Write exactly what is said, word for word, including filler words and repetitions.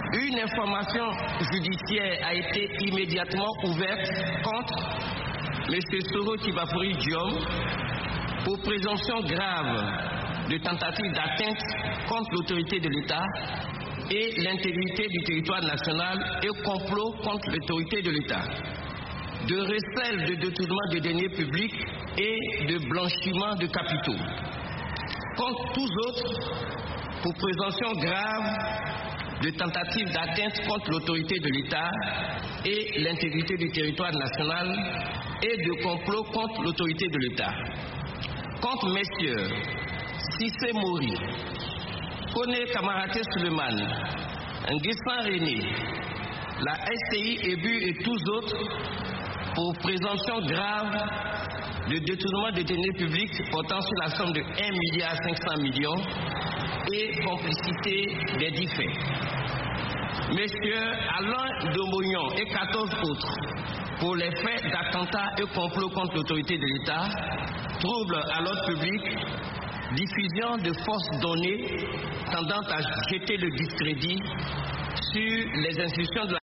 Une information judiciaire a été immédiatement ouverte contre M. Soro Tibafori Diom pour présomption grave de tentative d'atteinte contre l'autorité de l'État et l'intégrité du territoire national et complot contre l'autorité de l'État, de recel de détournement de deniers publics et de blanchiment de capitaux. Contre tous autres, pour présomption grave de tentative d'atteinte contre l'autorité de l'État et l'intégrité du territoire national et de complot contre l'autorité de l'État. Contre messieurs Cissé Mori, Kone Kamaraté Suleiman, Nguessan René, la S C I, E B U et tous autres pour présomption grave de détournement de deniers publics portant sur la somme de un milliard cinq cents millions et complicité des dix faits. Messieurs Alain Domognon et quatorze autres pour les faits d'attentat et complot contre l'autorité de l'État, trouble à l'ordre public, diffusion de fausses données tendant à jeter le discrédit sur les institutions de la